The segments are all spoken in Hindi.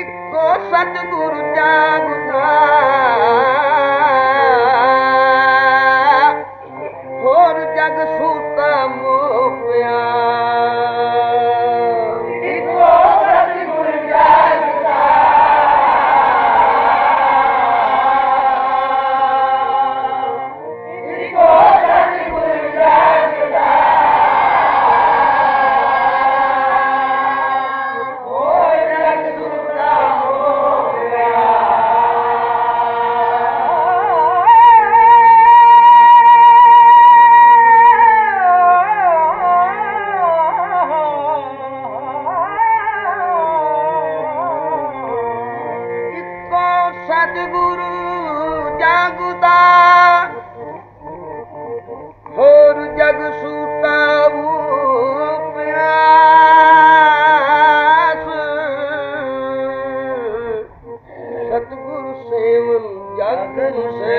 इको सतगुरु जागदा होर जग सूता मोह पिया इको सतगुरु जागदा इको सतगुरु जागदा होर जग सूता मोह पिया इको सतगुरु जागदा होर जग सूता प्यास सतगुरु सेवन जागन से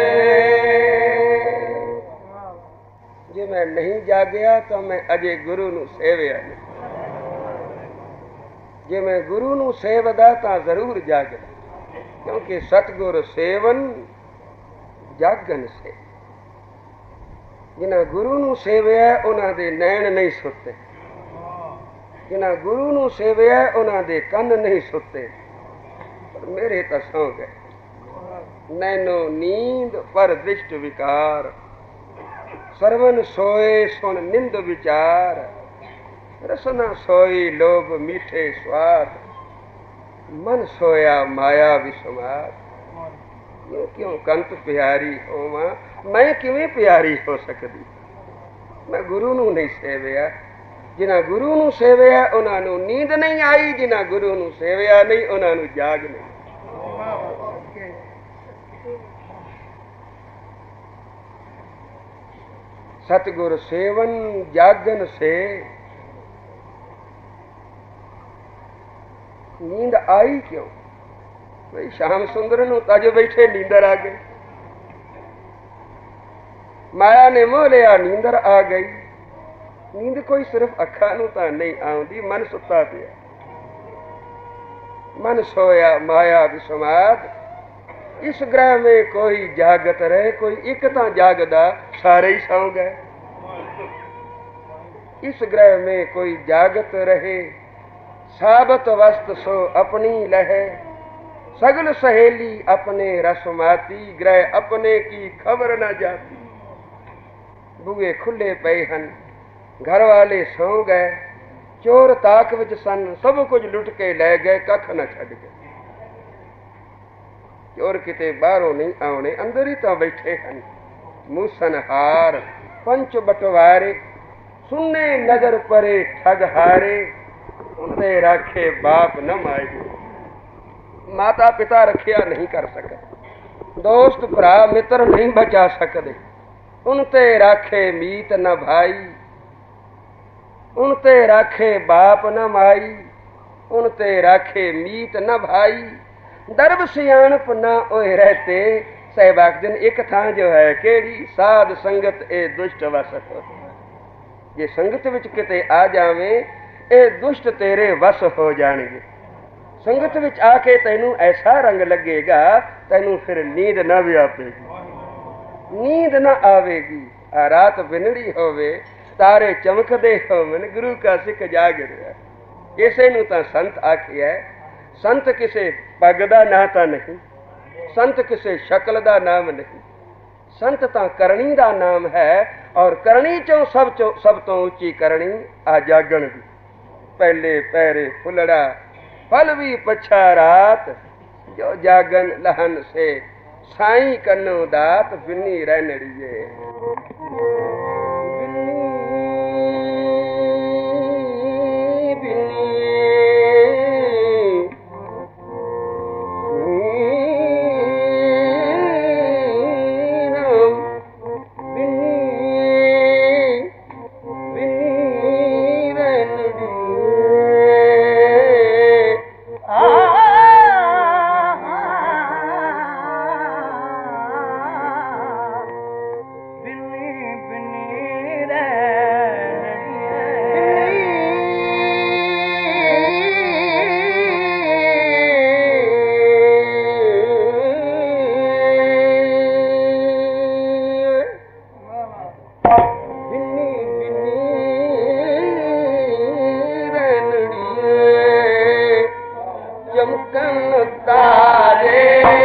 जे मैं नहीं जागया तो मैं अजे गुरु नू सेविया नहीं जे मैं गुरु नू सेवदा तो जरूर जागदा क्योंकि सतगुर सेवन जागन से जिन्हें गुरु नू सेविया उन्हां दे नैन नहीं सुते जिन्हें गुरु नू सेविया उन्हां दे कन नहीं सुते पर मेरे तो सौ गए नैनो नींद पर दृष्ट विकार सरवन सोए सुन निंद विचार रसना सोई लोभ मीठे स्वाद मन सोया माया विसमाद यूं क्यों कंत प्यारी होवा मैं किवें प्यारी हो सकती मैं गुरु नू नहीं सेविया जिन्हां गुरु नू सेविया उन्हां नू नींद नहीं आई जिन्हां गुरु नू सेविया नहीं उन्हां नू जाग नहीं सतगुर सेवन जागन से नींद आई क्यों भाई श्याम सुंदर नू तज बैठे नींदर आ गई माया ने मोह लिया नींदर आ गई नींद कोई सिर्फ अखा नू तां नहीं आउंदी मन सुता पिया मन सोया माया विसमाद इस ग्रह में कोई जागत रहे कोई एक तां जागदा सारे ही सौ गए इस ग्रह में कोई जागत रहे साबत वस्त सो अपनी लहे सगल सहेली अपने रसमाती ग्रह अपने की खबर न जाती बुए खुले पे हन घर वाले सौ गए चोर ताक विच सन सब कुछ लुट के लै गए कख न छड़ गए चोर किते बाहरों नहीं आने अंदर ही तो बैठे हन मूसन हार पंच बटवारे सुनने नजर परे ठग हारे उनते राखे बाप न माए माता पिता रखिया नहीं कर सकते दोस्त भरा मित्र नहीं बचा सकते उनते राखे मीत न भाई उनते राखे बाप न माई उनते राखे मीत न भाई दरब सियाणप न ओए रहते सहबाग दिन एक थां जो है केड़ी साध संगत ए दुष्ट वसत जे संगत विच किते आ जावे ए दुष्ट तेरे वस हो जाएंगे संगत विच आके तैनू ऐसा रंग लगेगा तैनू फिर नींद न व्यापेगी नींद न आवेगी आ रात बिनड़ी होवे तारे चमकदे होवन गुरु का सिख जाग रहा इसे नू तां संत आखिया संत किसे पग दा ना तां नहीं संत किसे शक्ल दा नाम नहीं संत तां करनी दा नाम है और करनी चों सब तो ऊंची करनी आ जागण दी पहले पैरे फुलड़ा फल भी पछा रात जो जागन लहन से साईं कन्नो दात बिन्नी रहनड़िए चमकन तारे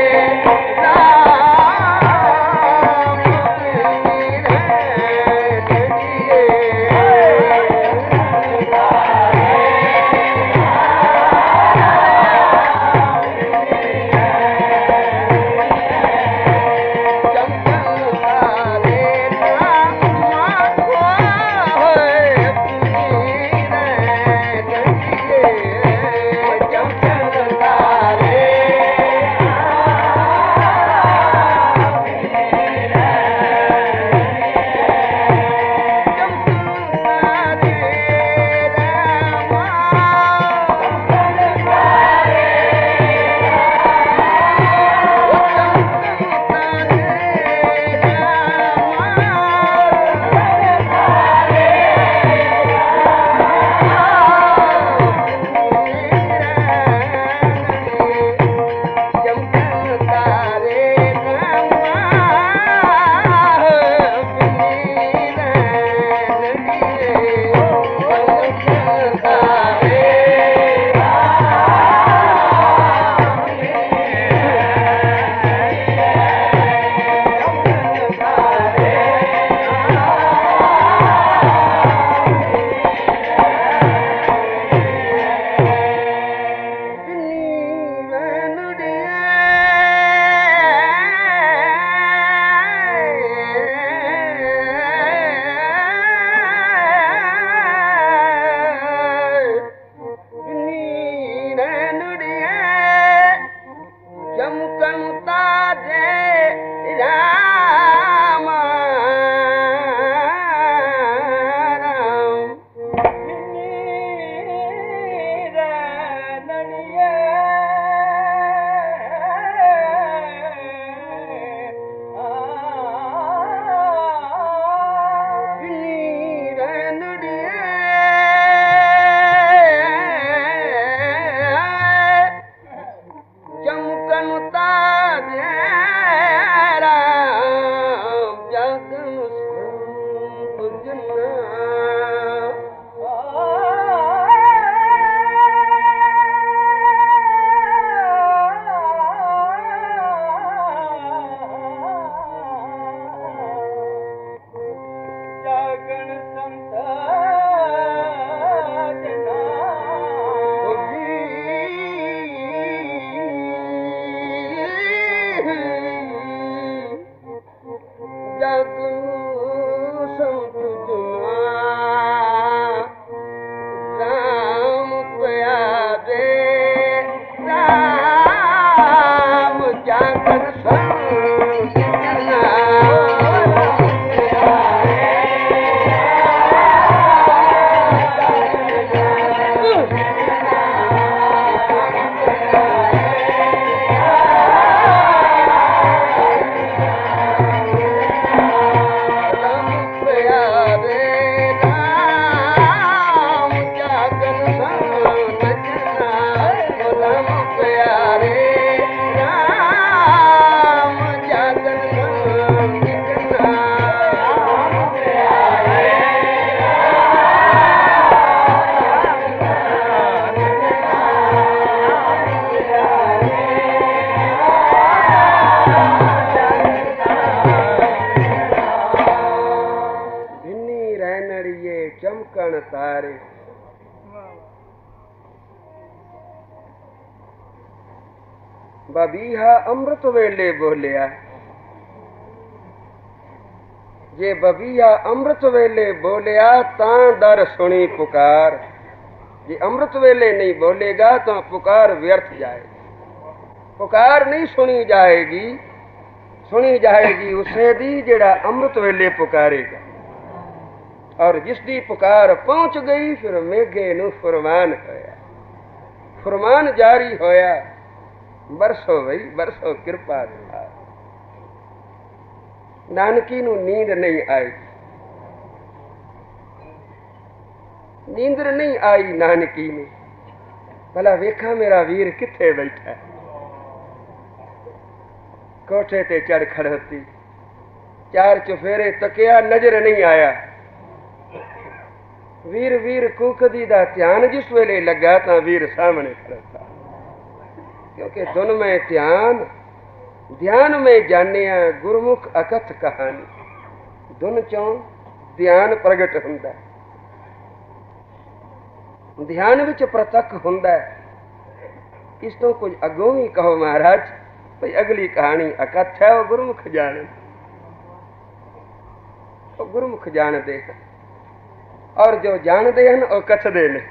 चमकन तारे बबीहा अमृत वेले बोलिया जे बबीहा अमृत वेले बोलिया तां दर सुनी पुकार जे अमृत वेले नहीं बोलेगा तो पुकार व्यर्थ जाएगी पुकार नहीं सुनी जाएगी उसे दी जेड़ा अमृत वेले पुकारेगा और जिसकी पुकार पहुंच गई फिर मेघे नू फरमान होया फरमान जारी होया बरसो भाई बरसो कृपा था नानकी नू नींद नहीं आई नींदर नहीं आई नानकी नू भला वेखा मेरा वीर किथे बैठा कोठे ते चढ़ खड़ोती चार चुफेरे तकिया नजर नहीं आया वीर वीर कूकदी दा ध्यान जिस वेले लगा तां वीर सामने खड़ोता क्योंकि धुन में ध्यान, ध्यान में जानिया गुरमुख अकथ कहानी। धुन चों ध्यान प्रगट हुंदा, ध्यान विच प्रतक हुंदा। इस तो कुछ अगों ही कहो महाराज भाई अगली कहानी अकथ है, वो गुरमुख जाने, वो गुरमुख जानते हैं, और जो जानते हैं वो कथदे ने।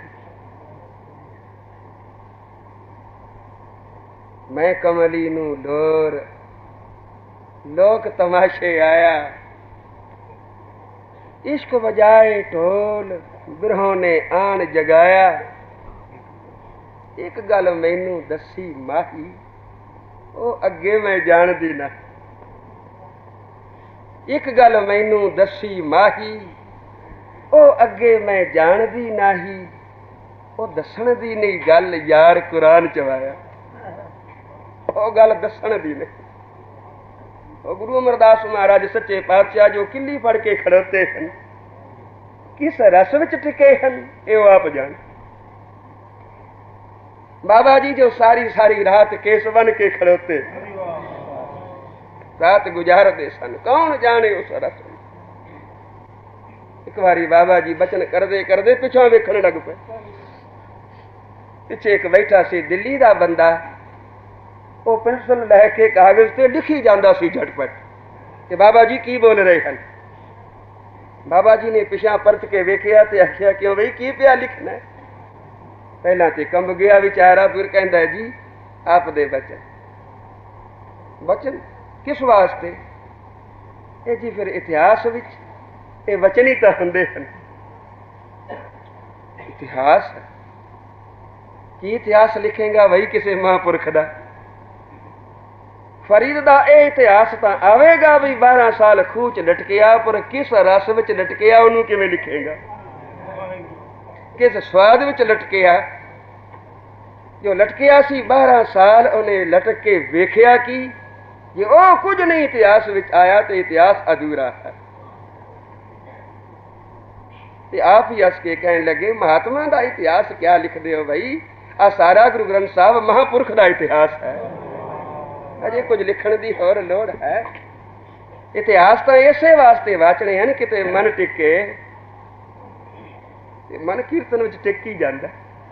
मैं कमली नू लोर, लोक तमाशे आया, इश्क बजाए ढोल, बिरहों ने आन जगाया। एक गल मैनू दसी माही, ओ अगे मैं जानदी ना। एक गल मैनू दसी माही, ओ अगे मैं जानदी नाही। ओ दसण दी नहीं गल यार कुरान च आया, ओ गल दसण दी नहीं। ओ गुरु अमरदास महाराज सच्चे पातशाह जो किली फड़ के खड़ोते हैं, किस रस विच टिके हैं, ये आप जान। बाबा जी जो सारी सारी रात केस बन के खड़ोते, रात गुजारते सन, कौन जाने उस रस। एक बारी बाबा जी बचन करदे करदे पिछों वेखण लग पे। पिछे एक बैठा सी दिल्ली दा बंदा, वो पेंसिल लैके कागज ते लिखी जांदा सी झटपट कि बाबा जी की बोल रहे हैं। बाबा जी ने पिछा परत के वेखिया ते आखिया क्यों बई की पिया लिखना है। पहला ते कंब गया विचारा, फिर कहंदा जी आप दे बचन। बचन किस वास्ते? ये जी फिर इतिहास विच ये वचन ही तो हुंदे हन। इतिहास की इतिहास लिखेगा वही किसी महापुरख दा। फरीद दा ये इतिहास तो आवेगा भी 12 साल खूह च लटकिया, पर किस रस विच लटकिया उन्होंने किवें लिखेगा, किस स्वाद विच लटकिया। जो लटकिया सी 12 साल उन्हें लटक के वेखिया की जे ओ कुछ नहीं इतिहास विच आया तो इतिहास अधूरा है। ते आप ही हस के कहने लगे महात्मा का इतिहास क्या लिखते हो भाई, आ सारा गुरु ग्रंथ साहब महापुरख का इतिहास है, अजे कुछ लिखण दी होर लोड़ है। इतिहास तो इसे वास्ते वाचने हैं किते मन टिके, मन कीर्तन विच टिक ही जांदा।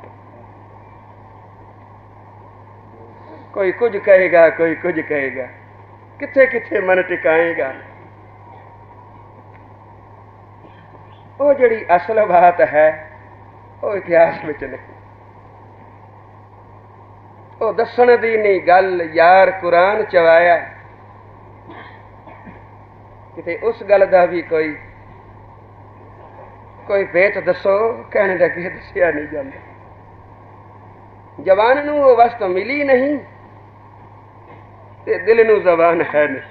कोई कुछ कहेगा, कोई कुछ कहेगा, किथे किथे मन टिकाएगा। वो जड़ी असल बात है वो इतिहास विच नहीं, वो दसण दी नहीं गल यार कुरान चवाया। किते उस गल दा भी कोई भेत दसो, कहने लगे दसिया नहीं जाता। जवान नू वो वस्त मिली नहीं ते दिल नू जबान है नहीं।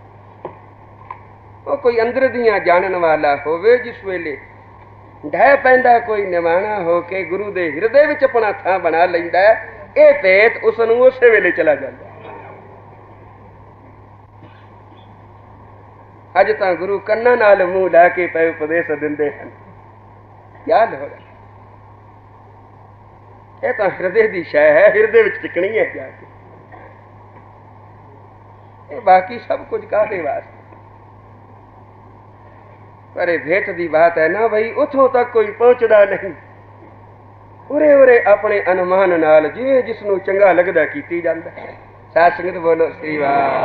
वो कोई अंदर दियां जानन वाला होवे, जिस वेले ढह पैंदा कोई निवाणा हो के गुरु दे हिरदे विच अपना थां बना लैंदा है, ये भेत उसनू उसे वेले चला जाता। अज तां गुरु कन्ना नाल मूंह ला के पै उपदेश दिंदे हन, क्या लोड़ है। ये तो हिरदे दी शै है, हिरदे विच टिकनी है जाके। ये बाकी सब कुछ काहदे वास्ते, पर ये भेत दी बात है ना भाई, उथों तक कोई पहुंचदा नहीं। उरे उरे अपने अनुमान नाल जिवें जिसनू चंगा लगदा कीती जांदा। साध संगत बोलो श्री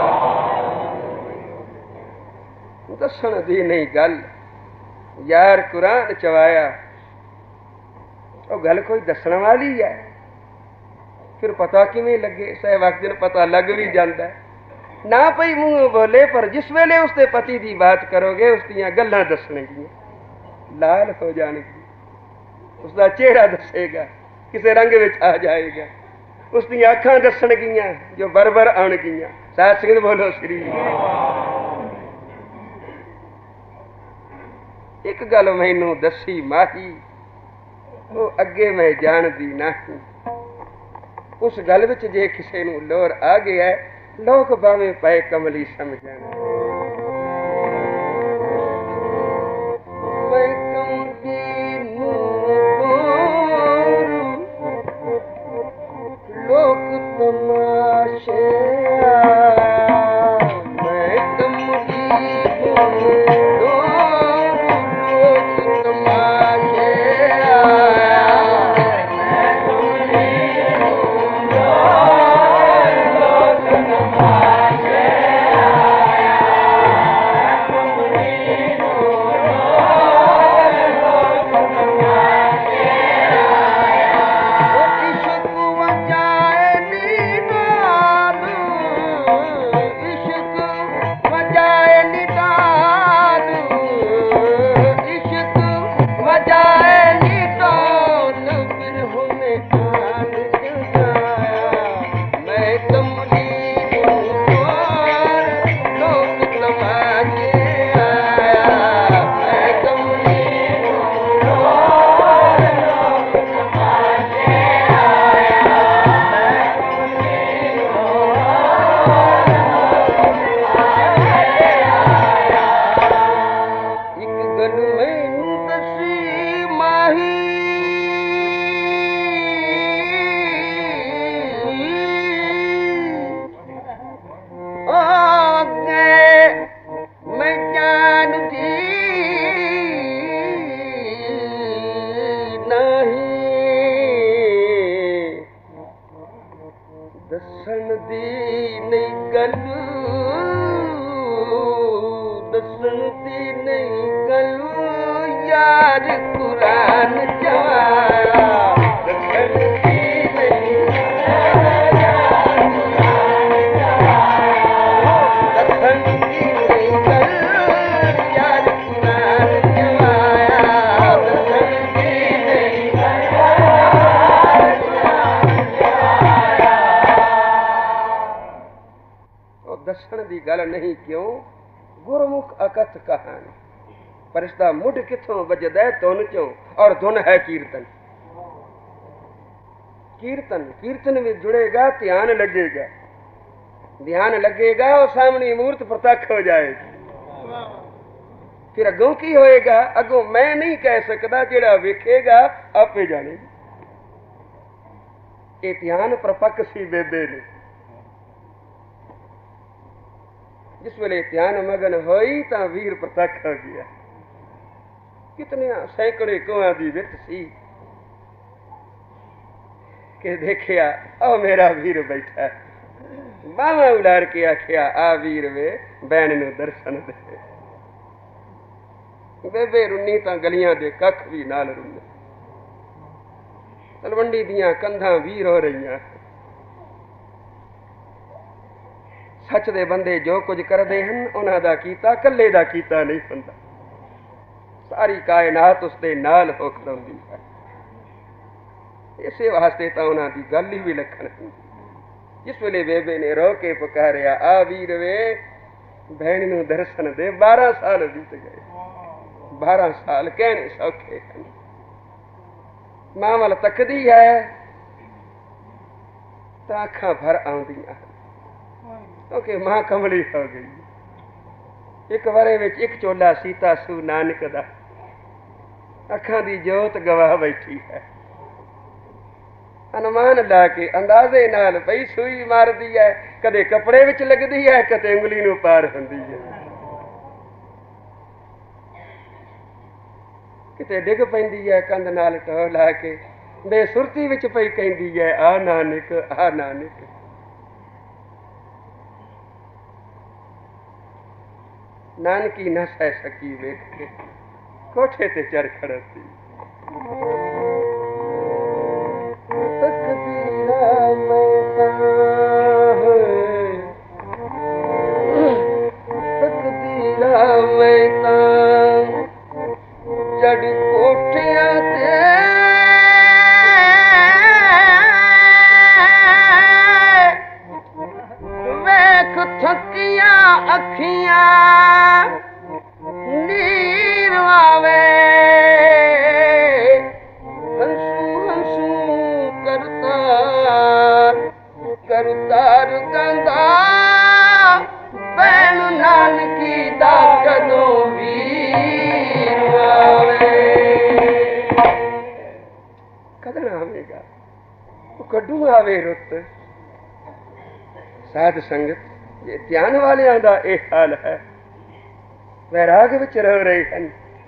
वाह। दसण दी नहीं गल यार कुरान चवाया, वो गल कोई दसण वाली है, फिर पता किवें लगे। सह वक्त दिन पता लग भी जाता है ना पई मूँह बोले, पर जिस वेले उसके पति की बात करोगे उस दियां गल्लां दसणगियां, लाल हो जाणगी, उसका चेहरा दसेगा, किसी रंग विच आ जाएगा, उसकी अखां दसणगियां जो बरबर आउणगियां। साध संगत बोलो श्री। एक गल मैनू दसी माही, वो अगे मैं जानदी नहीं। उस गल विच जे किसी नू लोर आ गया है, लोग भावें पै कमली समझण। मैं कमली नू लोर, लोक तमा दसण की गल नहीं क्यों गुरमुख अकथ कहानी पर इसका मुढ़ किथों वजदा धुन चो और धुन है कीर्तन कीर्तन कीर्तन में जुड़ेगा ध्यान लगेगा ध्यान लगेगा और सामने मूर्त प्रत्यक्ष हो जाएगी फिर अगों की होएगा अगों मैं नहीं कह सकता जेड़ा वेखेगा आपे जानेगा ये ध्यान प्रपक सी बेबे ने जिस वेले ध्यान मगन होई तां वीर प्रत्यक्ष हो गया कितने सैकड़े कुआं दी वित सी के देखिया ओ मेरा वीर बैठा बावा उलार के आखिया आ वीर वे बैन नूं दर्शन दे बेबे रुन्नी तां गलियां दे कख भी नाल रुन्ने तलवंडी दियां कंधां वीर हो रहीआं सच दे बंदे जो कुछ करदे हन उन्हां दा कीता कल्ले दा कीता नहीं हुंदा सारी कायनात उसदे नाल हो खड़ोंदी है इसे वास्ते तां उन्हां दी गल ही विलखण जिस वेले बेबे ने रो के पुकारिया आ वीर वे भैन नूं दर्शन दे 12 साल बीत गए 12 साल कहने सौखे हैं मां वल तकदी है तां अखां भर आउंदियां क्योंकि मां कमली हो गई एक वरे विच एक चोला सीता सू नानक दा अखां दी जोत गवाह बैठी है अनुमान ला के अंदाजे नाल पई सूई मारदी है कदे कपड़े विच लगदी है कदे उंगली नूं पार हुंदी है किते डिग पैंदी है कंध नाल टो ला के बेसुरती विच पई कहंदी है आ नानक नानकी न सह सकी वेख के कोठे ते चढ़ खड़ती चढ़ कोठिया ते वेख थकिया अखियां नीर आवे हंसू करतार गंदा बैन नानकी दा कदों वीर आवे कदन आवेगा वो कड्डू आवे रुत साध संगत ये ध्यान वालियां दा ਇਹ ਹਾਲ है, वैराग विच रह रहे हैं।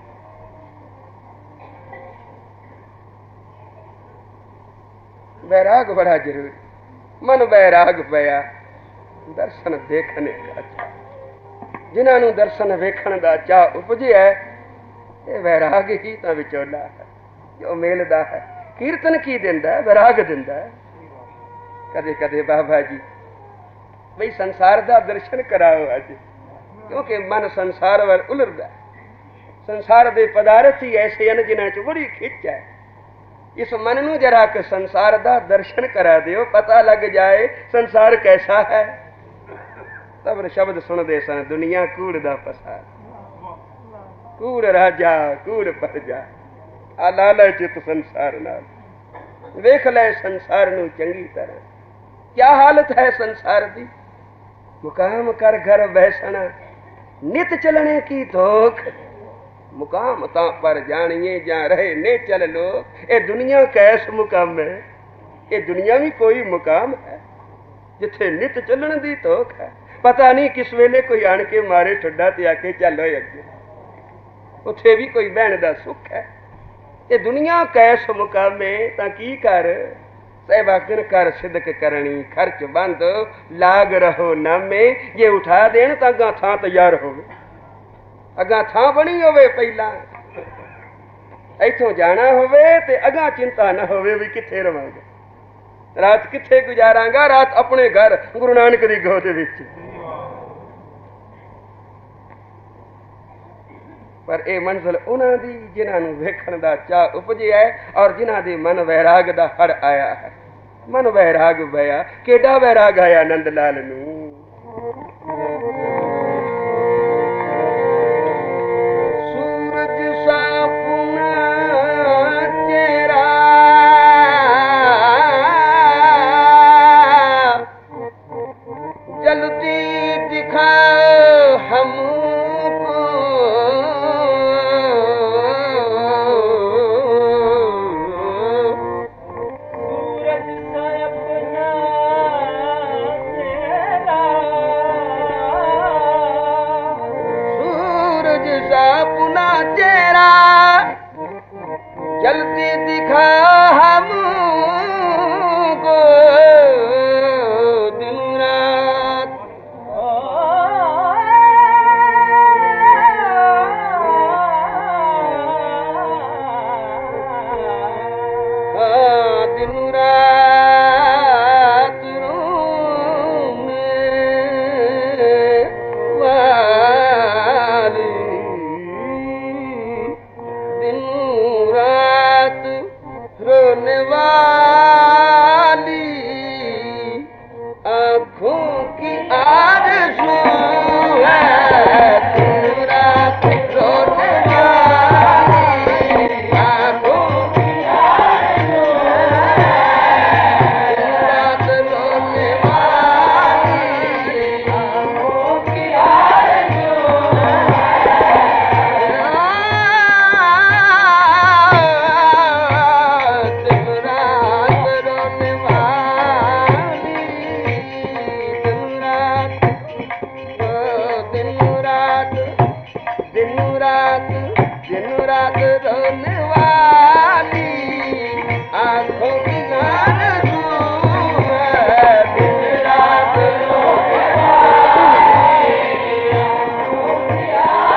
वैराग बड़ा जरूरी, मन वैराग पया दर्शन देखने का चाह। जिन्होंने दर्शन वेखण दा चाह उपजिया है, ये वैराग ही तो विचोला है जो मेलदा है। कीर्तन की दिंदा है, वैराग दिंदा है। कदे कदे बाबा जी बई संसार दा दर्शन कराओ अज, क्योंकि मन संसार वाल उलरदा है। संसार दे पदार्थ ही ऐसे हैं जिन्हां च बड़ी खिच है। इस मन नूं जरा के संसार दा दर्शन करा दिओ, पता लग जाए संसार कैसा है। तब शब्द सुनदे सन, दुनिया कूड़ दा पसार, कूड़ राजा कूड़ प्रजा, आ लाला चित संसार नाल। वेख ले संसार नूं चंगी तरह, क्या हालत है संसार दी। मुकाम कर घर बैसना, नित चलने की धोख। मुकाम तां पर जानिए जा रहे ने चल लो। ये दुनिया कैस मुकाम है, ये दुनिया भी कोई मुकाम है जिथे नित चलने दी धोख है। पता नहीं किस वेले कोई आन के मारे ठुड्डा ते आके चलो अगे, उथे भी कोई बहन दा सुख है। ये दुनिया कैस मुकाम है तां की कर, सहबागन कर सिदक करनी, खर्च बंद लाग रहो नामे। ये उठा देन तां अगां थां तैयार होवे, अगां थां बनी होवे। पहला इथों जाना होवे ते अगां चिंता ना होवे भी किथे रवांगा, रात किथे गुजारांगा। रात अपने घर गुरु नानक दी गोद विच। पर यह मंजिल उन्हां दी जिन्हां नूं वेखण दा चाह उपजिया है और जिन्हां दे मन वैराग दा हड़ आया है। मन वैराग बया, केडा वैराग आया नंद लाल नूं। सूरज सा पुना चेहरा, जल्दी दिखा हमको। जल्दी दिखा हमको दिन रात। दिन रात रोने वाली, दिन रात रोने वाली आँखों की आरज़ू है। दिन रात रोने वाली आँखों की आरज़ू है। दिन रात रोने वाली आँखों की आरज़ू है। दिन रात रोने वाली आँखों की आरज़ू है। दिन रात रोने वाली आँखों की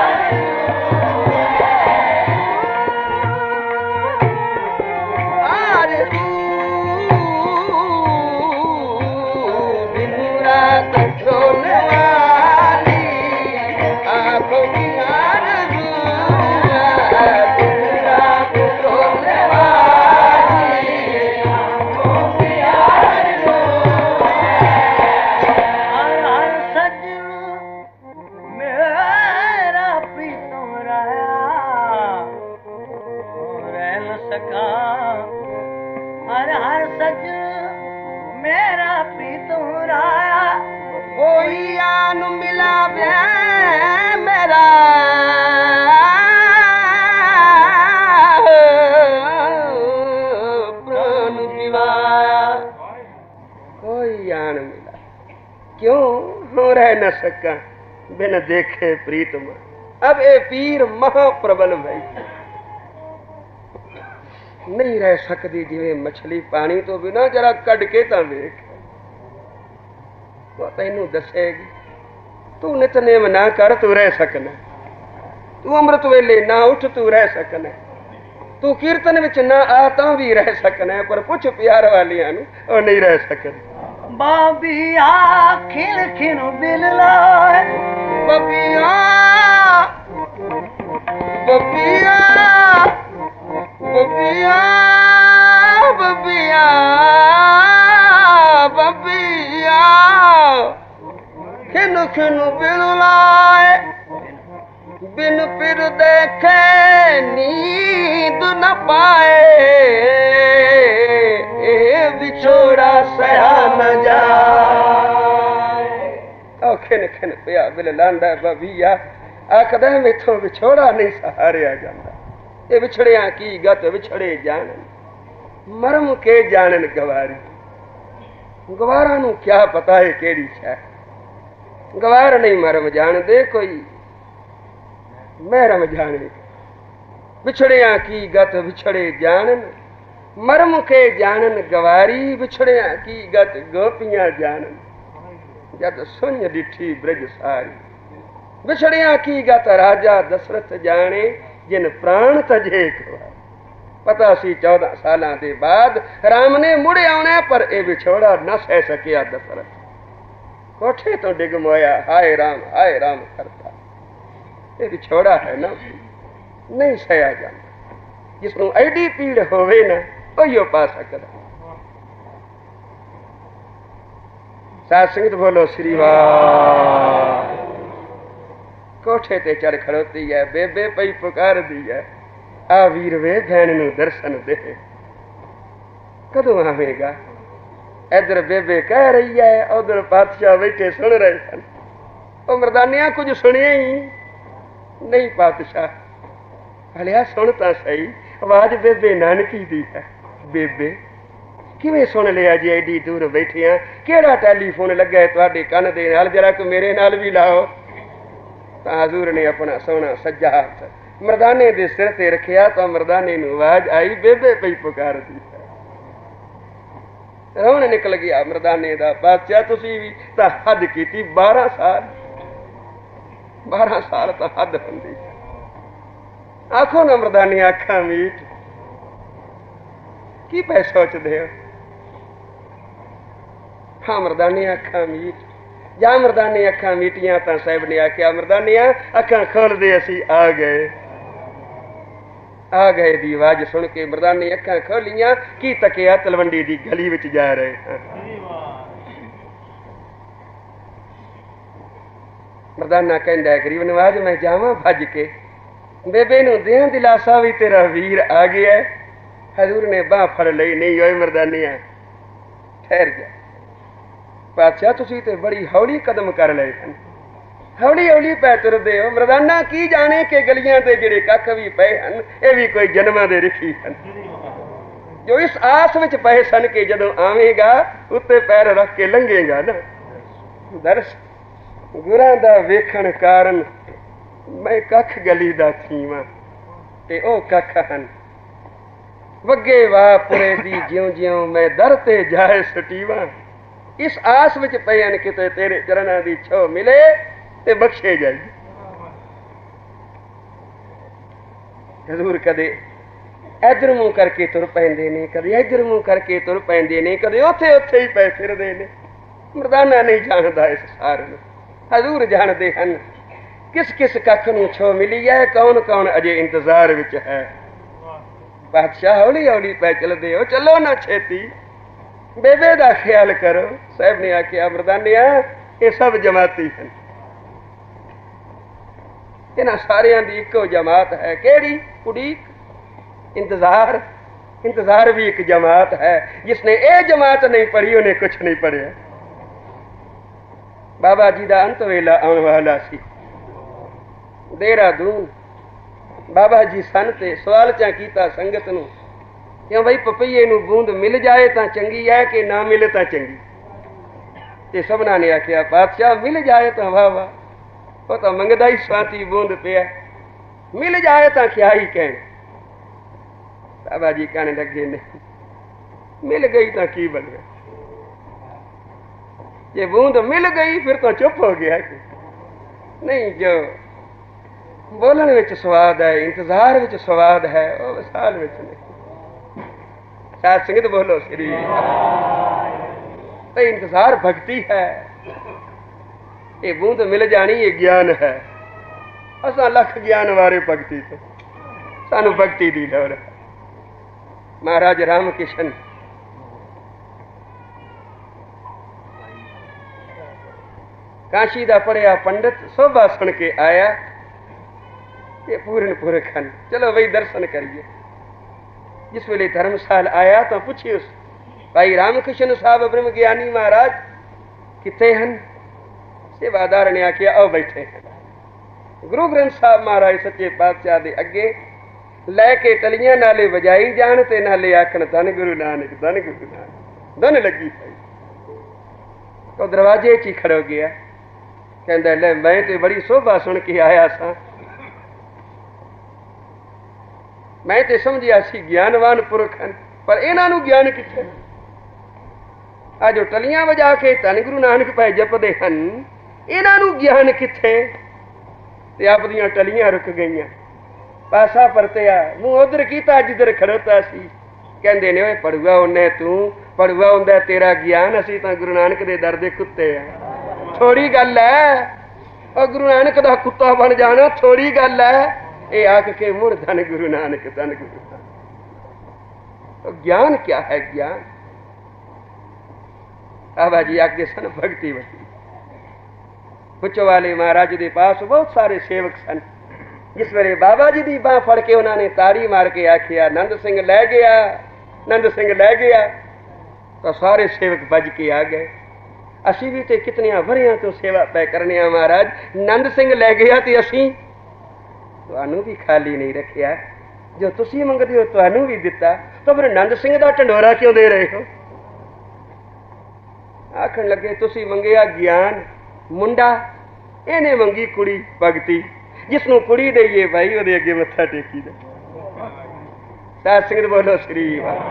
आरज़ू है। दिन रात रोने वाली आँखों की आरज़ू है। क्यों हो रह न सका बिन देखे प्रीतमा। अब ए पीर महाप्रबल भाई नहीं रह सकती जिवें मछली पानी तो बिना जरा कड़ के तां वेख वो तैनू दसेगी। तू नितनेम ना कर तू रह सकना, तू अमृत वेले ना उठ तू रह सकना, तू कीर्तन विच ना आ तां भी रह सकना, पर पुछ प्यार वालियां नू ओ नहीं रह सकदे। बाबिया खिल खिन बिलला बबिया बबिया बबिया बबिया बबिया खिन खिन बिललाए बिन फिर देखे नींद न पाए ए बिछोड़ा सया न जाए। ओ खिन खिन पिया बिल लांदा बबिया आखदा मेथों विछोड़ा नहीं सहारिया जांदा। ये विछड़िया की गत विछड़े जानन मरम के जानन गवारी। गवारा नू क्या पता है केड़ी शै, गवार नहीं मरम जान दे कोई महरम जाने। बिछड़िया की गत विछड़े जानन मरम के जानन गवारी। बिछड़िया की गत गोपियां जानन जद सुन डिठी ब्रज सारी। बिछड़िया की गत राजा दशरथ जाने जिन प्राण तजे गवार। पता सी 14 सालां दे बाद राम ने मुड़े आना पर ए विछोड़ा न सह सकिया दशरथ। कोठे तो डिग मोया हाय राम करता। ये विछोड़ा है ना नहीं सया जाता। जिसनों एडी पीड़ होवे ना ओयो पा सकदा। साध संगत बोलो श्री वाह। कोठे ते चढ़ खड़ोती है बेबे पई पुकार दी है आ वीर वे भैन नू दर्शन दे कदों आवेगा। इधर बेबे कह रही है उधर पातशाह बैठे सुन रहे सन। ओ मर्दानिया कुछ सुनिया ही नहीं पातशाह। हलिया सुन तां सही आवाज बेबे नानकी दी है। बेबे किवें सुन लिया जी एडी दूर बैठिया केड़ा टेलीफोन लगा है तुहाडे कन दे नाल जरा को मेरे नाल भी लाओ। तां हजूर ने अपना सोना सज्जा हाथ मर्दाने दे सिर ते रखिया तो मर्दाने नू आवाज आई बेबे पई पुकार दी है। रोन निकल गया मर्दाने दा। बादशाह तुसी भी तां हद कीती 12 साल तो हद होंदी। आखो ना मर्दानी आखा मीट की पै सोचदे हो। हाँ मर्दानी आखा मीट जा मर्दानी अखा मीटियां तां साहिब ने आख्या मर्दानिया अखा खोल दे असी आ गए दी आवाज सुन के मर्दानी अखा खोलियां की तकिया तलवंडी दी गली विच जा रहे हैं। मर्दाना कहंदा है गरीब नवाज मैं जावां भज के बेबे नू दें दिलासा भी तेरा वीर आ गया है। हजूर ने बाह फड़ लई नहीं होए मर्दानिया ठहर जा। पातशाह तुसी ते बड़ी हौली कदम कर लए सन हौली हौली पै तुरदे हो। मर्दाना की जाने के गलियां ते जिहड़े कख भी पए हन ये भी कोई जन्मां दे रिखी हन जो इस आस विच पए सन कि जदों आवेगा उत्ते पैर रख के लंघेगा ना। दर्श गुरां दा वेखण कारण मैं कख गली दा थीवां ते ओ कख हन वगे वाह पुरे दी ज्यों ज्यों मैं दर ते जाए सटीवां। इस आस विच पए हन किते तेरे चरणां दी छो मिले ते बख्शे जाई। हजूर कदे इधर मुंह करके तुर पैंदे ने कदे इधर मुंह करके तुर पैंदे ने कदे उत्थे उत्थे ही पै फिरदे ने। मर्दाना नहीं जानदा इस सार नूं हजूर जानदे हन किस किस कख नूं छो मिली है कौन कौन अजे इंतजार विच है। बादशाह हौली हौली पै चलदे हो चलो ना छेती बेबे दा ख्याल करो। साहब ने आख्या मर्दानिया ये सब जमाती हैं इन्हां सारियां दी इक्को जमात है केड़ी उड़ीक इंतजार भी एक जमात है। जिसने ये जमात नहीं पढ़ी उन्हें कुछ नहीं पढ़िया। बाबा जी दा अंत वेला आने वाला सी देहरादून बाबा जी सन ते सवाल चा कीता संगत नूं क्यों भाई पपईए नूं बूंद मिल जाए तो चंगी है कि ना मिले तो चंगी। ते सबना ने आख्या बादशाह मिल जाए तो वाह वाह, वो तो मंगदा ही स्वाति बूंद पिया, मिल जाए तो क्या ही कहने। बाबा जी कहने लगे नहीं, मिल गई तो की बन गया, ये बूंद मिल गई फिर तो चुप हो गया। नहीं, जो बोलन विच स्वाद है, इंतजार विच स्वाद है, वो विसाल विच नहीं। साध संगत बोलो श्री। तो इंतजार भक्ति है, ये बूंद मिल जानी ये ज्ञान है। असा लख ज्ञान वारे भक्ति तो सानू भक्ति दी लोड़ है। महाराज रामकिशन काशी दा पढ़िया पंडित शोभा सुन के आया, ये पूरन पुरखन चलो भाई दर्शन करिए। जिस वेले धर्मशाल आया तो पूछी उस भाई रामकृष्ण साहब ब्रह्म ज्ञानी महाराज किथे हन? सेवादार ने आखिया आओ बैठे हैं। गुरु ग्रंथ साहब महाराज सच्चे पातशाह दे अगे लैके तलियां नाले वजाई जान ते नाले आखन धन गुरु नानक, धन गुरु नानक। धन लगी पई तो दरवाजे च ही खड़ो गया, कहंदा ले मैं ते बड़ी शोभा सुन के आया सा, मैं ते समझिया सी ज्ञानवान पुरख हन, पर इन्हां नूं ज्ञान किथे? आ जो टलियां वजा के धन गुरु नानक पाए जपदे हन, इन्हां नूं ज्ञान किथे? ते आप दियां टलियां रुक गईयां, पासा परतिया मुंह उधर कीता जिधर खड़ोता सी। कहंदे ने ओए पढ़ुआ उन्ने तू, पढ़ुआ हुंदा तेरा ज्ञान, असीं तां गुरु नानक दे दर दे कुत्ते आ। थोड़ी गल है और गुरु नानक दा कुत्ता बन जाना, थोड़ी गल है। ये आख के मुड़ धन गुरु नानक, धन गुरु नानक। तो ज्ञान क्या है? ज्ञान बाबा जी आगे सन भक्ति वती। पुचो वाले महाराज के पास बहुत सारे सेवक सन। जिस वेले बाबा जी की बांह फड़ के उन्होंने ताड़ी मार के आखिया नंद सिंह लै गया, नंद सिंह लै गया, तो सारे सेवक बज के आ गए। असी भी तो कितनिया वरियां तो सेवा पै करने महाराज, नंद सिंह लै गया तो असी तुहानू भी खाली नहीं रखिया, जो तुसी मंगदे हो तुहानू भी दिता, तो फिर नंद सिंह का ढंडोरा क्यों दे रहे हो? आखन लगे तुसी मंगिया ज्ञान, मुंडा इन्हें मंगी कुड़ी भगती, जिसनों कुड़ी दईए भाई वो अगे मत्था टेकी दे। साध संगत बोलो श्री।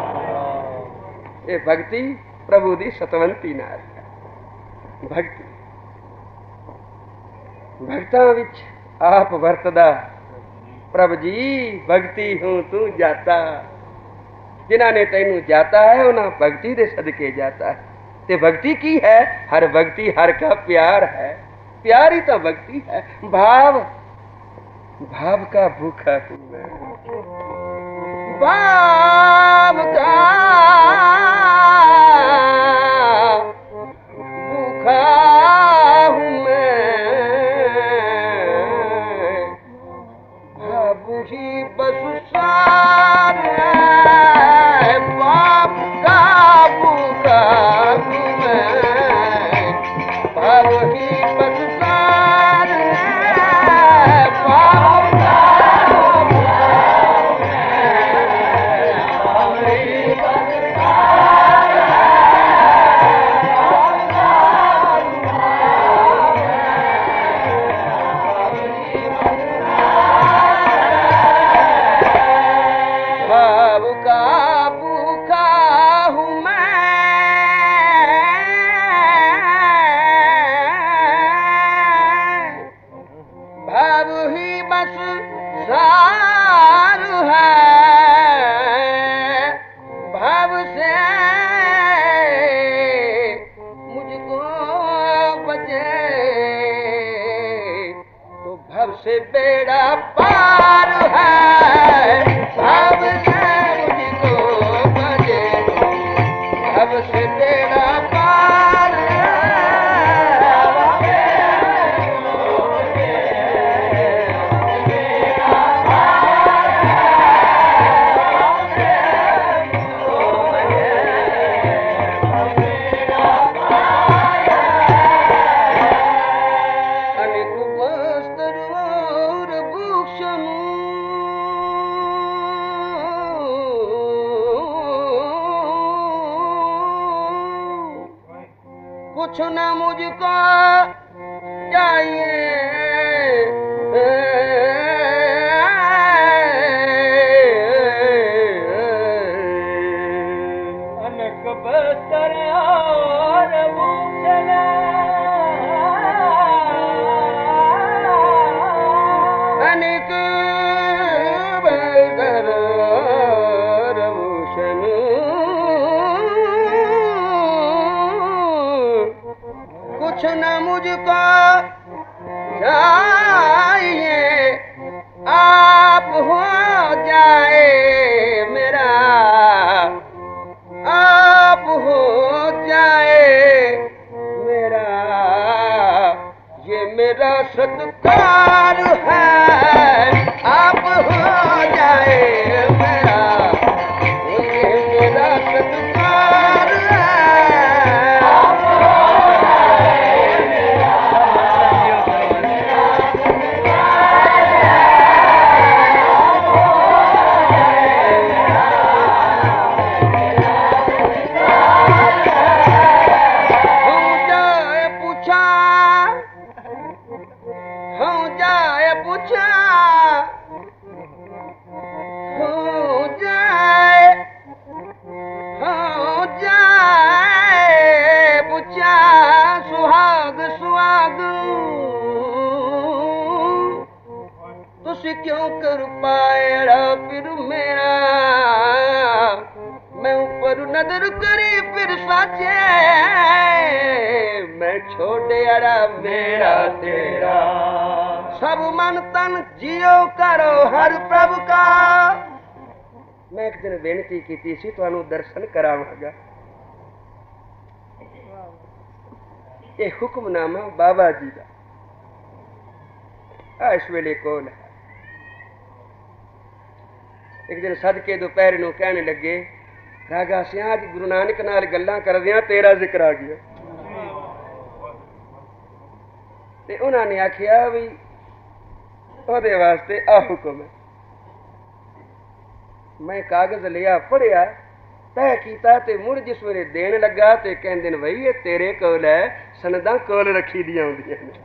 ये भक्ति प्रभु दी सतवंती नाल भक्ति, भक्तां विच आप वरतदा प्रभ जी भक्ति हूं तू जाता। जिन्हां ने तैनू जाता है उन्हां भक्ति दे सदके जाता है। ते भक्ति की है? हर भक्ति हर का प्यार है, प्यार ही तो भक्ति है। भाव, भाव का भूखा हूं मैं, भाव का भूखा हूं मैं, भाव ही बस सार है, भाव का भूखा हूं मैं, भाव ही बस सार है, भाव का भूखा हूं मैं, भाव ही बस सार भाव का भूखा हूं मैं, भाव ही बस सार है, भाव से मुझको बचे तो भव से बेड़ा पार है, भाव से मुझको बचे भव से बेड़ा पार है। अनेक वस्त्र और भूषण मुझको चाहिए अनक बस्तर और भूषण अनेक बस्तर और भूषण कुछ न मुझको चाहिए आप हो जाए मेरा आप हो जाए मेरा ये मेरा सत्कार है आप हो जाए मेरा ये मेरा सत्कार है आप हो जाए मेरा क्यों कर पाएड़ा फिर मेरा मैं ऊपर नजर करी फिर साचे मैं छोड़े अड़ा मेरा तेरा सब मन तन जियो करो हर प्रभु का मैं एक दिन बेनती की सी तुहानू दर्शन करावांगा ये हुक्मनामा बाबा जी का इस वेले कोल है एक दिन सदके दोपहर नूं कहने लगे राजा सिंह जी गुरु नानक नाल गल्लां करदियां तेरा जिक्र आ गया ते उन्होंने आखिया भी ओदे वास्ते आ हुक्म है मैं कागज लिया पढ़िया तय कीता ते मुड़ जिस वेले देन लगा ते कहंदे ने भई ये तेरे कोल है सनदां कोल रखी दियां हुंदियां ने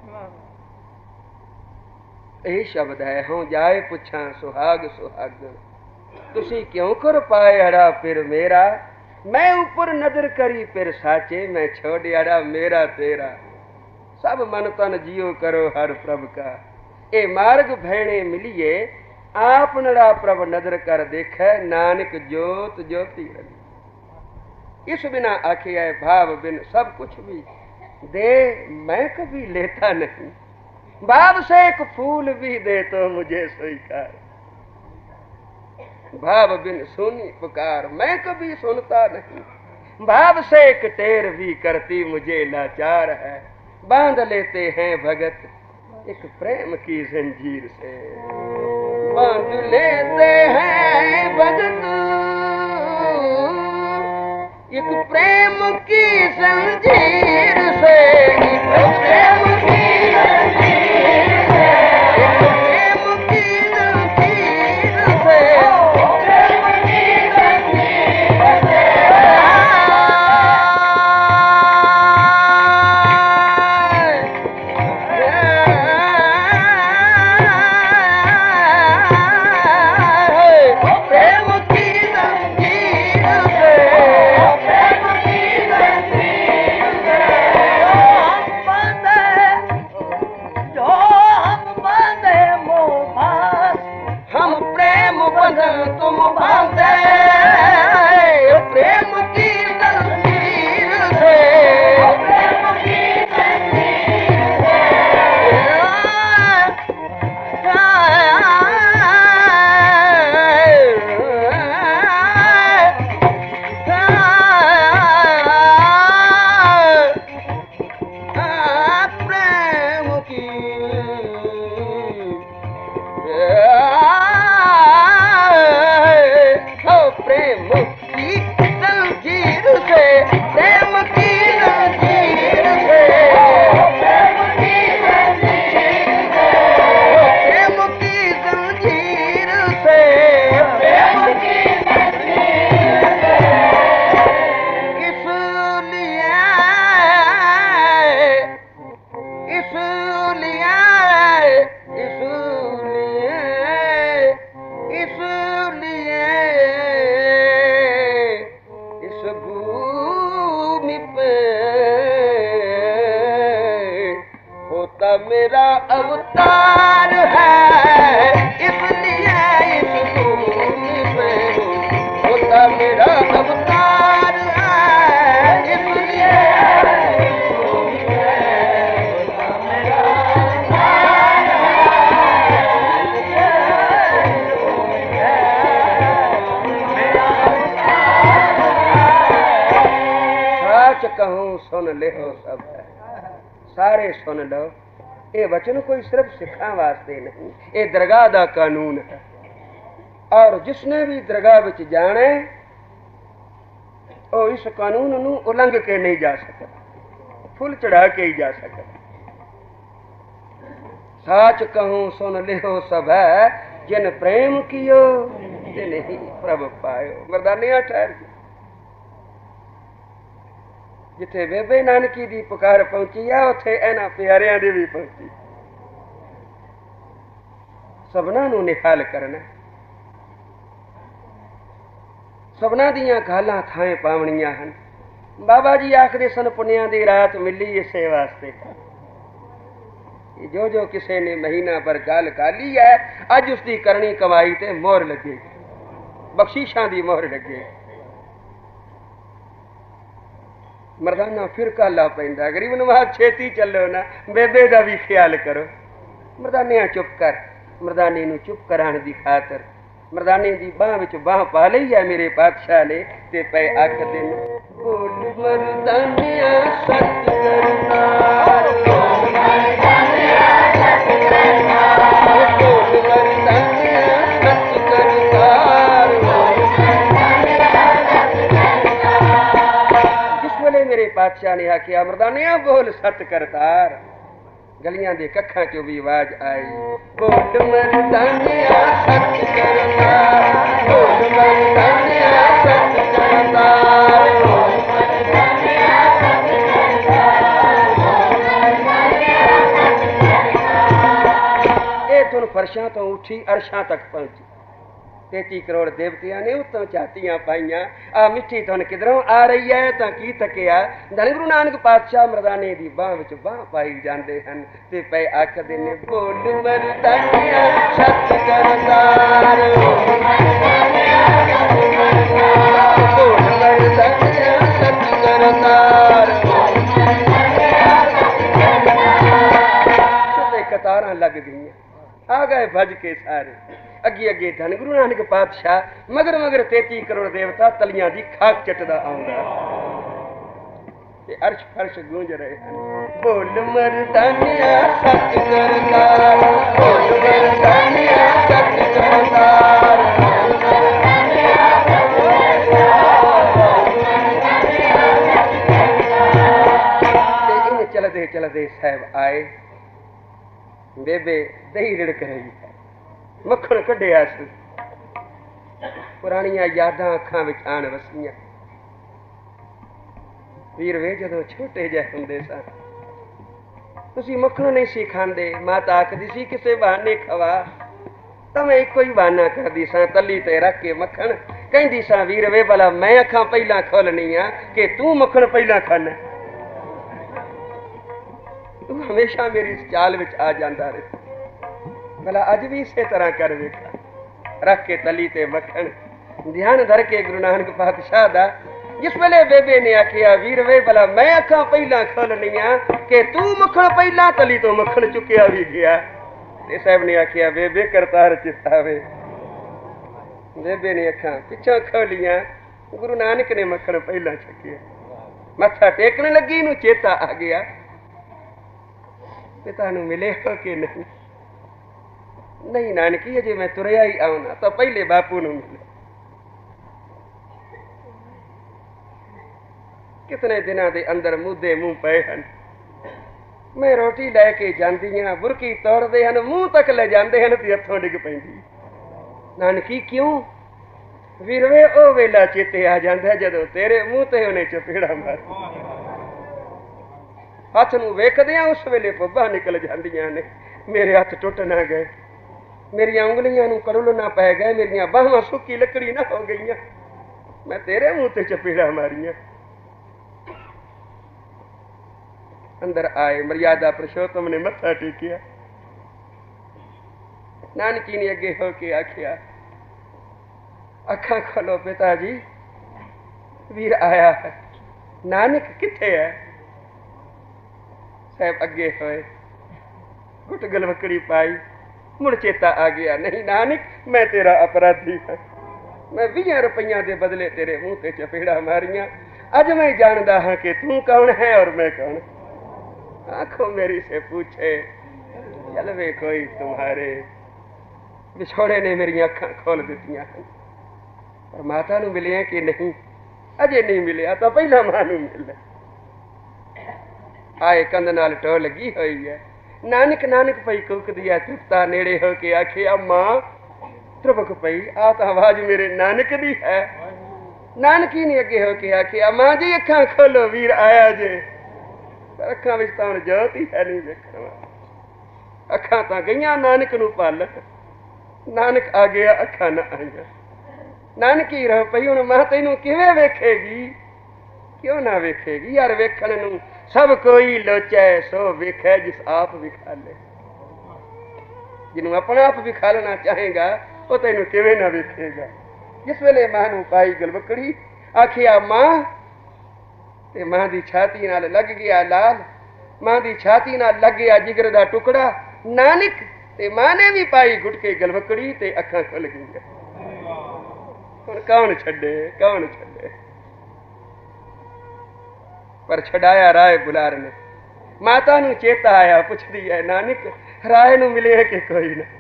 यही शब्द है हों जाए पुछा सुहाग सुहागन तुसी क्यों कर पाए अड़ा फिर मेरा मैं ऊपर नजर करी फिर साचे मैं छोड़ अड़ा मेरा तेरा सब मन तन जियो करो हर प्रभ का ए मार्ग भेणे मिलिए आप नड़ा प्रभ नजर कर देखे नानक जोत ज्योति इस बिना आखे है भाव बिन सब कुछ भी दे मैं कभी लेता नहीं भाव से एक फूल भी दे तो मुझे स्वीकार भाव बिन सुनी पुकार मैं कभी सुनता नहीं भाव से एक टेर भी करती मुझे लाचार है बांध लेते हैं भगत एक प्रेम की जंजीर से बांध लेते हैं भगत एक प्रेम की जंजीर से प्रेम की होता मेरा अवतार है, इसलिए इस भूमि पे होता मेरा अवतार है, इसलिए सच कहूं सुन ले हो सब, सारे सुन लो। ये वचन कोई सिर्फ सिखा वास्ते नहीं, ये दरगाह दा कानून है। और जिसने भी दरगाह विच जाने वो इस कानून नू उलंघ के नहीं जा सकता, फुल चढ़ा के ही जा सकता। सच कहूं सुन ले हो सब, जिन प्रेम कियो ते नहीं प्रभ पायो। मर्दानिया ठहर जिथे बेबे नानकी दी पुकार पहुंची है, उथे इन्हां प्यारियां दी भी पहुंची। सबना नू निहाल करना, सबना दियां गालां थाएं पावणियां हन। बाबा जी आखदे सन पुनियां दी रात मिली इसे वास्ते, जो जो किसी ने महीना भर गाल गाली है, अज उसकी करनी कमाई ते मोहर लगेगी, बख्शीशां दी मोहर लगेगी। मरदाना फिर काला पैंदा, गरीब नवाज छेती चलो ना, बेबे दा भी ख्याल करो। मरदानिया चुप कर, मरदाने नू चुप कराने दी खातर मरदाने दी बाह विच बाह पा लई है मेरे पातशाह ने, ते पे आख दिन बोल मरदानिया सच करतार, बोल मरदानिया सच करतार, बोल मरदानिया सच करतार, मेरे पातशाह ने आखिया मरदानिया बोल सत करतार। गलियां दे कखां चों भी आवाज आई, बोल मरदानिया सच करतार, बोल मरदानिया सच करतार, बोल मरदानिया सच करतार, बोल मरदानिया सच करतार। ए धुन फरशां तो उठी अरशां तक पहुंची। 33 करोड़ देवतियां ने उत्तों चातियां पाइयां, आ मिठी धुन किधरों आ रही है तां की तकिया। धन गुरु नानक पातशाह मरदाने दी बाह विच बाह पाई जांदे हन, ते पे आखदे ने बोल मरदानिया सच करतार, बोल मरदानिया सच करतार, बोल मरदानिया सच करतार, बोल मरदानिया सच करतार। ते कतारां लग गईयां, आ गए भज के सारे। अगे अगे धन गुरु नानक पातशाह, मगर मगर 33 करोड़ देवता तलियां दी खाक चटदा आउंदा, ते अर्श फर्श गूंज रहे हैं। बोल मरदानिया सच करतार, बोल मरदानिया सच करतार, बोल मरदानिया सच करतार। इन चलदे चलदे साहब आए, बेबे दही रिड़क रही है, मक्खन कढ़िया सी, पुरानियां यादां अखां विच आण वसीयां। वीर वे जदों छोटे ਜਿਹੇ ਹੁੰਦੇ ਸਾਂ, ਤੁਸੀਂ ਮੱਖਣ ਨਹੀਂ ਸੀ ਖਾਂਦੇ, ਮਾਤਾ ਆਖਦੀ ਸੀ ਕਿਸੇ ਬਹਾਨੇ ਖਵਾ, ਤਾਂ ਮੈਂ ਇੱਕੋ ਹੀ ਬਹਾਨਾ ਕਰਦੀ ਸਾਂ, ਤਲੀ ਤੇ ਰੱਖ ਕੇ ਮੱਖਣ ਕਹਿੰਦੀ ਸਾਂ ਵੀਰ ਵੇ ਭਲਾ ਮੈਂ ਅੱਖਾਂ ਪਹਿਲਾਂ ਖੋਲਣੀਆਂ ਕਿ ਤੂੰ ਮੱਖਣ ਪਹਿਲਾਂ ਖਾਣਾ। ਤੂੰ ਹਮੇਸ਼ਾ ਮੇਰੀ ਇਸ ਚਾਲ ਵਿੱਚ ਆ ਜਾਂਦਾ ਰਹੇ, भला अज भी इसे तरह कर वेखा। रख के तली ते मक्खन ध्यान धर के गुरु नानक पातशाह दा, जिस वेले बेबे ने आखिया वीर वे भला मैं अखां पहला खोलनियां कि तू मक्खन पहला, तली तो मक्खन चुकिया भी गया। ते साहब ने आखिया बेबे करतार चिता वे। बेबे ने अखां पिछों खोलियां, गुरु नानक ने मक्खन पहला चुकिया। मत्था टेकने लगी नू चेता आ गया, पिता नू मिले हो कि नहीं? नहीं नानकी अजे मैं तुरया ही आउना, तो पहले बापू नू मिले। कितने दिनों के अंदर मुद्दे मुंह पे हन, मैं रोटी लैके जांदी हां, बुरकी तोड़ते हैं, मुंह तक ले जाते हैं तो हथों डिग पैंदी। नानकी क्यों? वीर वे ओ वेला चेते आ जाता जदों तेरे मुंह ते उन्हें चपेड़ा मार, हथ नू वेखदियां उस वेले पब्बा निकल जांदियां ने। मेरे हथ टुट ना गए, मेरिया उंगलियां नू कड़ुल ना पै गए, मेरिया बाहां सुक्की लकड़ी ना हो गई, मैं तेरे मुंह ते चपेड़ा मारिया। अंदर आए, मर्यादा पुरुषोत्तम ने मत्था टेकिया। नानकी ने अगे होके आखिया, अखा खोलो पिताजी, वीर आया है। नानक किथे है? साहब अगे होए, गुट गलवकड़ी पाई, मुड़ चेता आ गया, नहीं नानक मैं तेरा अपराधी है, मैं 20 रुपया के बदले तेरे मुंह से चपेड़ा मारिया। अज मैं जानता हाँ कि तू कौन है और मैं कौन। आंखों मेरी से पूछे, चल वे कोई तुम्हारे विछोड़े ने मेरी अखा खोल दित्तियां हैं। पर माता नू मिले कि नहीं? अजे नहीं मिले, तो पहला मां नू मिले। आए कंध नाल टो लगी हुई है। नानक नानक पई कुक दिया, तृप्ता नेड़े हो के आखे, मां त्रुपक पई, आ तो आवाज मेरे नानक दी है। नानकी ने अगे हो के आखे, मां जी अखा खोलो, वीर आया जे। पर अखा विच तां जोत ही है नहीं देखण। अखा तां गईयां नानक नू पाल, नानक आ गया अखा ना आईया। नानकी रह पई, हुण मां तैनू किवें वेखेगी? क्यों ना वेखेगी यार? वेखण नू सब कोई लोचै, सो वेखे जिस आप विखाले। जिन्नू अपना आप विखालना चाहेगा वो तेनू किवें ना वेखेगा। जिस वेले मां नू पाई गलवकड़ी, आखिया मां, ते मां दी छाती नाल लग गया लाल, मां दी छाती नाल लग गया जिगर दा टुकड़ा। नानक ते मां ने भी पाई घुट के गलवकड़ी, ते अखां खुल गईयां। हुण कौन छड्डे, कौन छड्डे? पर छड़ाया राय बुलार ने। माता नू चेता आया, पुछदी है, नानक राय नू मिले कि कोई ना?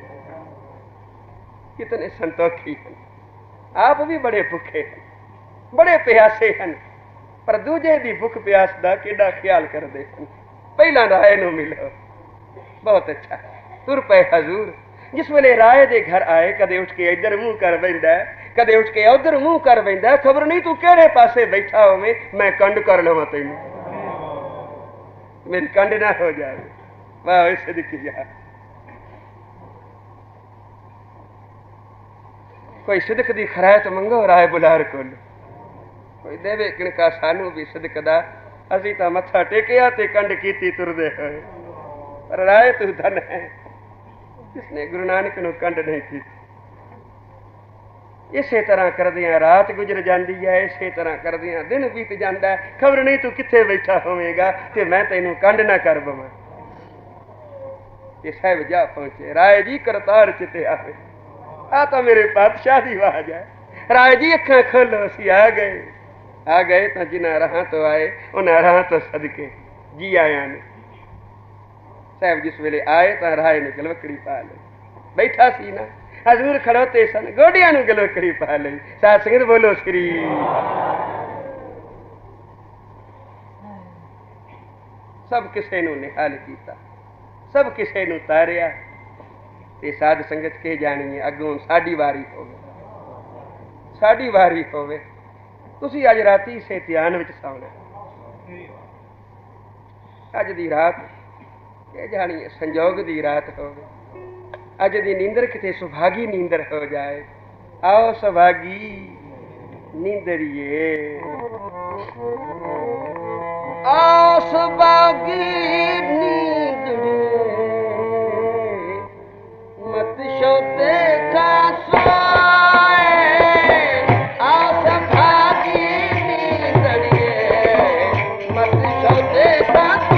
कितने संतोखी हैं, आप भी बड़े भुखे हैं, बड़े प्यासे हैं, पर दूजे दी भुख प्यास दा केड़ा ख्याल करदे हैं। पहला राय नू मिलो, बहुत अच्छा। तुर पे हजूर। जिस वेले राय दे घर आए, कदे उठ के इधर मुंह कर बैठा, कदे उठ के उधर मुंह कर बैठा। खबर नहीं तू केड़े पासे बैठा होवे, मैं कंड कर लवां तैनू, मेरी कंड ना हो जाए। वाह सिदकिया, कोई सिदक दी खरायत मंगो राय बुलार कोल, कोई देवे किणका सानू भी सिदक दा। असी तां मत्था टेकिया ते कंड कीती तुरदे होए, पर राय तू धन है जिसने गुरु नानक नू कंड नहीं की। इसे तरह करदियां रात गुजर जाती है, इसे तरह करदियां दिन बीत जाता है। खबर नहीं तू किथे बैठा होवेगा ते मैं तेनू कंड ना कर बवां। ये साहब जा पहुंचे, राय जी करतार चिते आवे। आ तो मेरे पातशाह दी आवाज है। राय जी अखां खोलो, असी आ गए। आ गए तो जिन्हां राहां तो आए, उन्हां राहां तो सदके जी आया ने। साहब जिस वेले आए तो राय ने गलवकड़ी पा ली, बैठा सी ना, हजूर खड़ोते सन, गोडियां नू गलवकड़ी पा ली। साध संगत बोलो श्री। सब किसे नू निहाल कीता, सब किसे नू तारिया, ते साध संगत कह जानी है अगों साडी वारी होवे, साडी वारी होवे। तुसी अज राती से ध्यान विच सौना, अज दी रात कह जानी है संजोग दी रात होवे। अज दी नींदर किते सुभागी नींदर हो जाए। आओ सुभागी नींदरिए, आओ सुभागी नींदरिए, मत शो देखा सोए। आओ सुभागी नींदरिए, मत शो देखा सोए।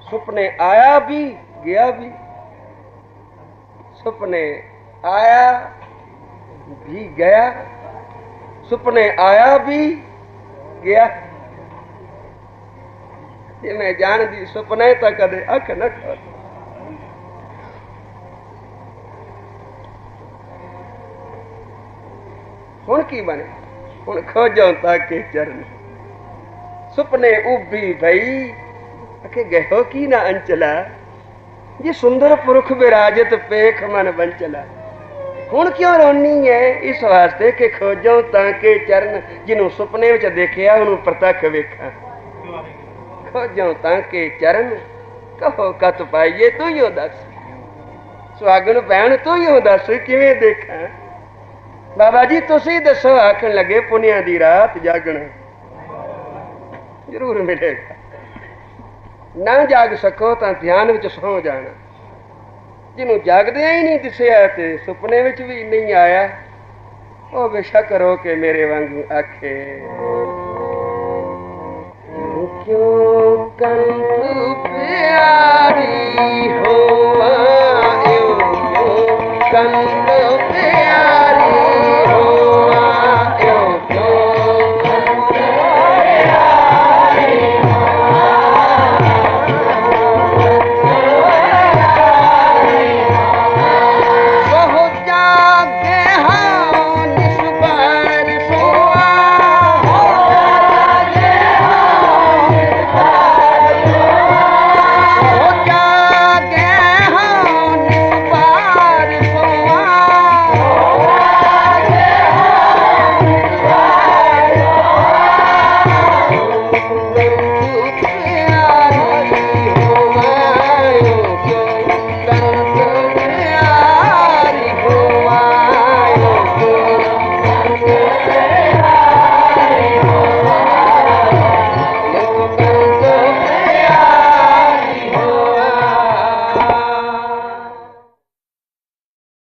सुपने आया भी गया भी, सुपने आया भी गया, सुपने आया भी गया। ये मैं जान दी सुपने तो कदे अख न खोल। हुण की बने, हुण खोजो ताके चरण, सुपने उभी भई अखे गहो की ना अंचला, ये सुंदर पुरुष विराजत पेख मन बंचला। हुण क्यों रोनी है? इस वास्ते कि खोजो ताके चरण, जिन्हों सुपने विच देखिया उन्हों प्रतख वेखा। खोजो ताके चरण, कहो कत पाइए तू ही दस, सुहागन भैन तू ही दस किवें देखा। बाबा जी तुसी दसो, आखन लगे पुनिया दी रात जागना जरूर मिलेगा, ना जाग सको तो ध्यान विच सो जाना। जिन्हों जागदिया ही नहीं दिसिया ते सुपने विच भी नहीं आया, ओ बेशक रो के मेरे वांगू आखे। क्यों कंठ